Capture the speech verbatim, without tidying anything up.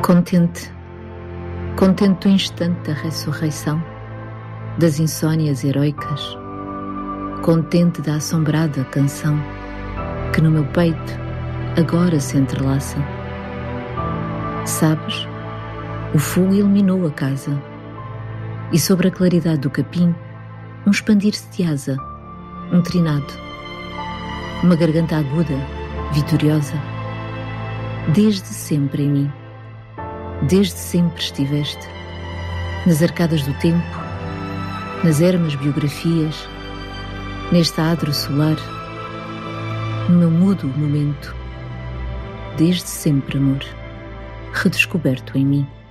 Contente, contente do instante da ressurreição, das insônias heroicas, contente da assombrada canção que no meu peito agora se entrelaça. Sabes, o fogo iluminou a casa e sobre a claridade do capim um expandir-se de asa, um trinado, uma garganta aguda, vitoriosa. Desde sempre em mim, desde sempre estiveste, nas arcadas do tempo, nas ermas biografias, neste adro solar, no meu mudo momento, desde sempre amor, redescoberto em mim.